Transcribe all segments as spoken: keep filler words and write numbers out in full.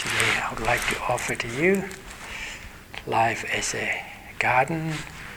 Today I would like to offer to you life as a garden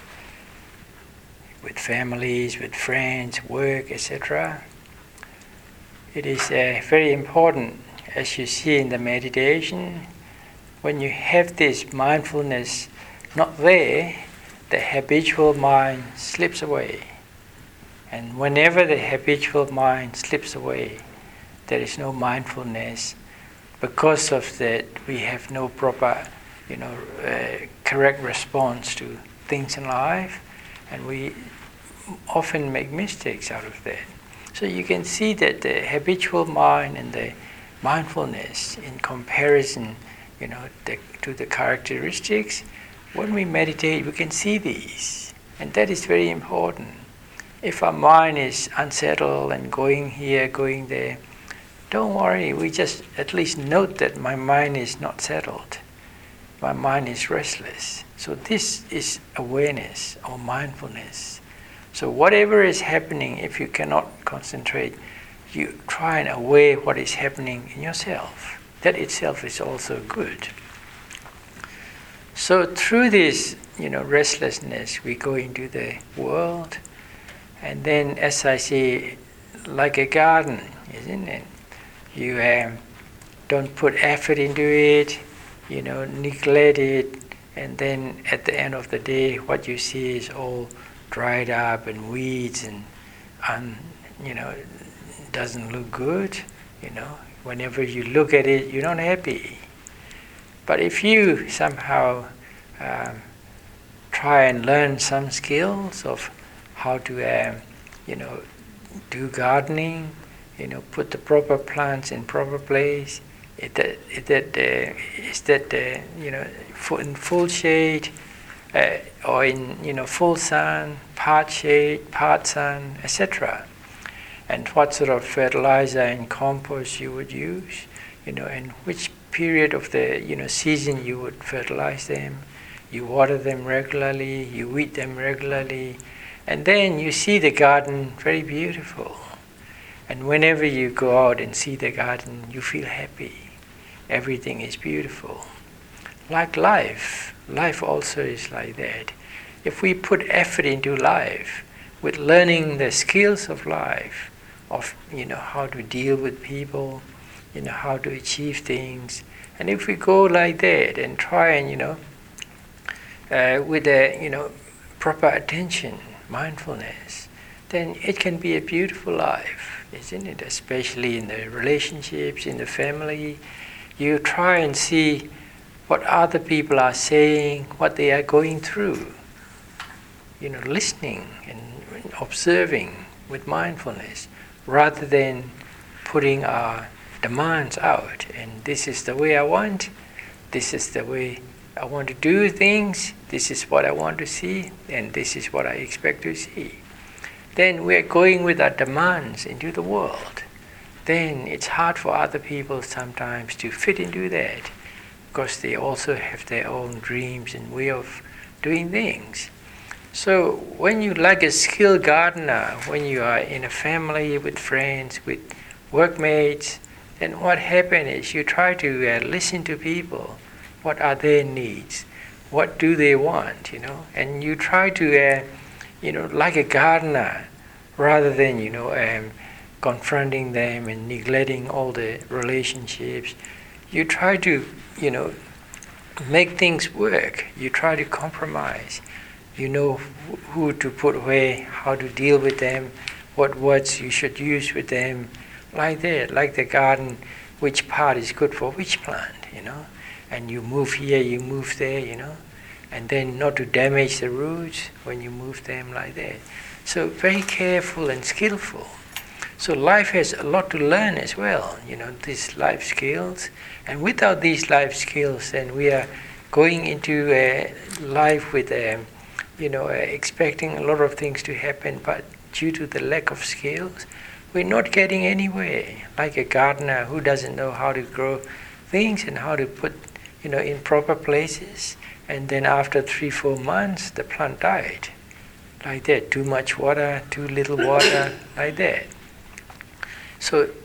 with families, with friends, work, et cetera. It is uh, very important, as you see in the meditation, when you have this mindfulness not there, the habitual mind slips away. And whenever the habitual mind slips away, there is no mindfulness. Because of that, we have no proper, you know, uh, correct response to things in life, and we often make mistakes out of that. So you can see that the habitual mind and the mindfulness, in comparison, you know, the, to the characteristics, when we meditate, we can see these, and that is very important. If our mind is unsettled and going here, going there, don't worry, we just at least note that my mind is not settled. My mind is restless. So this is awareness or mindfulness. So whatever is happening, if you cannot concentrate, you try and aware what is happening in yourself. That itself is also good. So through this, you know, restlessness, we go into the world, and then, as I say, like a garden, isn't it? You um, don't put effort into it, you know, neglect it, and then at the end of the day, what you see is all dried up and weeds, and, and you know, doesn't look good. You know, whenever you look at it, you're not happy. But if you somehow um, try and learn some skills of how to, um, you know, do gardening, you know, put the proper plants in proper place. It, it, that uh, is that uh, you know, in full shade, uh, or in you know full sun, part shade, part sun, et cetera. And what sort of fertilizer and compost you would use, you know, and which period of the you know season you would fertilize them. You water them regularly, you weed them regularly, and then you see the garden very beautiful. And whenever you go out and see the garden, you feel happy. Everything is beautiful. Like life, life also is like that. If we put effort into life, with learning the skills of life, of you know how to deal with people, you know how to achieve things, and if we go like that and try and you know, uh, with a you know proper attention, mindfulness, then it can be a beautiful life, isn't it? Especially in the relationships, in the family. You try and see what other people are saying, what they are going through. You know, listening and observing with mindfulness, rather than putting our demands out. And this is the way I want, this is the way I want to do things, this is what I want to see, and this is what I expect to see. Then we're going with our demands into the world. Then it's hard for other people sometimes to fit into that, because they also have their own dreams and way of doing things. So when you like a skilled gardener, when you are in a family with friends, with workmates, then what happens is you try to uh, listen to people. What are their needs? What do they want? You know, and you try to uh, you know, like a gardener, rather than, you know, um, confronting them and neglecting all the relationships. You try to, you know, make things work. You try to compromise. You know who to put where, how to deal with them, what words you should use with them, like that, like the garden, which part is good for which plant, you know. And you move here, you move there, you know. And then not to damage the roots when you move them like that. So very careful and skillful. So life has a lot to learn as well, you know, these life skills. And without these life skills, then we are going into uh, life with, um, you know, uh, expecting a lot of things to happen, but due to the lack of skills, we're not getting anywhere. Like a gardener who doesn't know how to grow things and how to put, you know, in proper places. And then after three, four months, the plant died. Like that, too much water, too little water, like that. So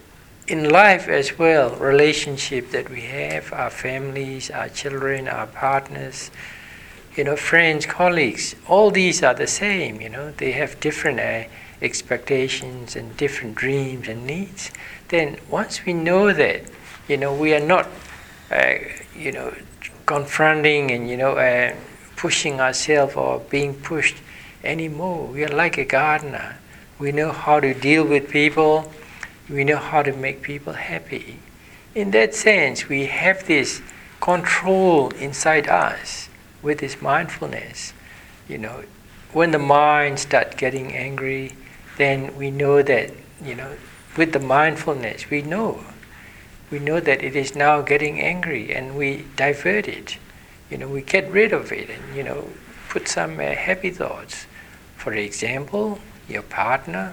in life as well, relationship that we have, our families, our children, our partners, you know, friends, colleagues, all these are the same, you know, they have different uh, expectations and different dreams and needs. Then once we know that, you know, we are not, uh, you know, confronting and, you know, uh, pushing ourselves or being pushed anymore. We are like a gardener. We know how to deal with people. We know how to make people happy. In that sense, we have this control inside us with this mindfulness. You know, when the mind starts getting angry, then we know that, you know, with the mindfulness, we know. We know that it is now getting angry, and we divert it. You know, we get rid of it and, you know, put some uh, happy thoughts. For example, your partner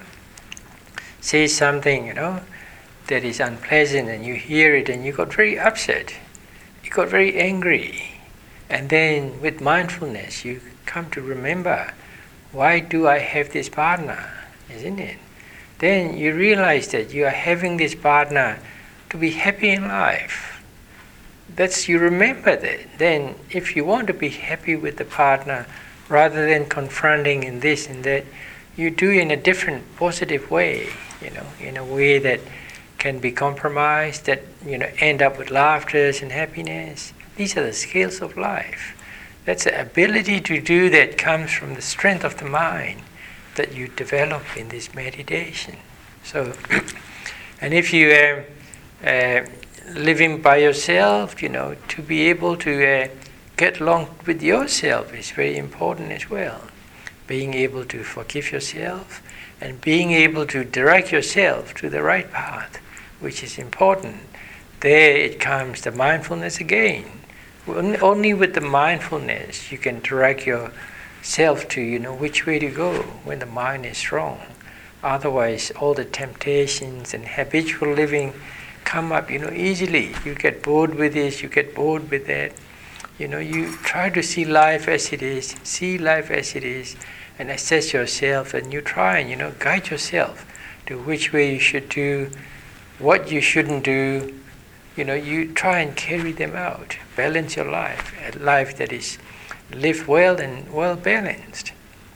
says something, you know, that is unpleasant, and you hear it and you got very upset. You got very angry. And then with mindfulness, you come to remember, why do I have this partner? Isn't it? Then you realize that you are having this partner to be happy in life. That's, you remember that. Then if you want to be happy with the partner, rather than confronting in this and that, you do in a different positive way, you know, in a way that can be compromised, that, you know, end up with laughter and happiness. These are the skills of life. That's the ability to do that comes from the strength of the mind that you develop in this meditation. So, and if you um, uh, living by yourself, you know, to be able to uh, get along with yourself is very important as well. Being able to forgive yourself and being able to direct yourself to the right path, which is important. There it comes the mindfulness again. Only with the mindfulness you can direct yourself to, you know, which way to go when the mind is strong. Otherwise, all the temptations and habitual living come up, you know, easily. You get bored with this, you get bored with that. You know, you try to see life as it is, see life as it is, and assess yourself, and you try and, you know, guide yourself to which way you should do, what you shouldn't do. You know, you try and carry them out, balance your life, a life that is lived well and well balanced.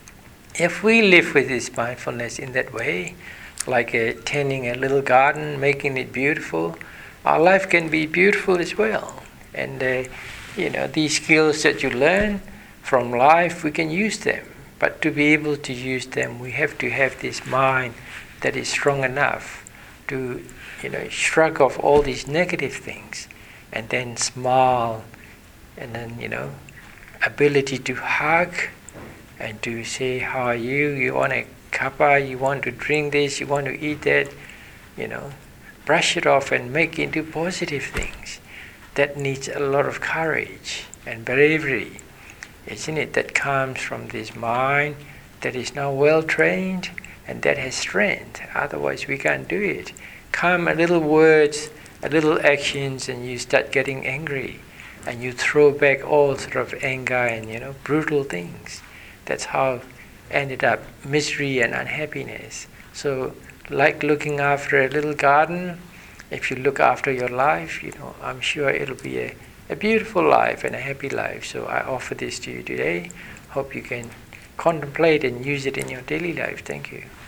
If we live with this mindfulness in that way, like a, tending a little garden, making it beautiful, our life can be beautiful as well. And uh, you know, these skills that you learn from life, we can use them. But to be able to use them, we have to have this mind that is strong enough to, you know, shrug off all these negative things, and then smile, and then, you know, ability to hug and to say, how are you? You want a cuppa, you want to drink this, you want to eat that, you know, brush it off and make into positive things. That needs a lot of courage and bravery, isn't it? That comes from this mind that is now well trained and that has strength. Otherwise we can't do it. Come a little words, a little actions, and you start getting angry, and you throw back all sort of anger and, you know, brutal things. That's how ended up misery and unhappiness. So, like looking after a little garden, if you look after your life, you know, I'm sure it'll be a, a beautiful life and a happy life. So I offer this to you today. Hope you can contemplate and use it in your daily life. Thank you.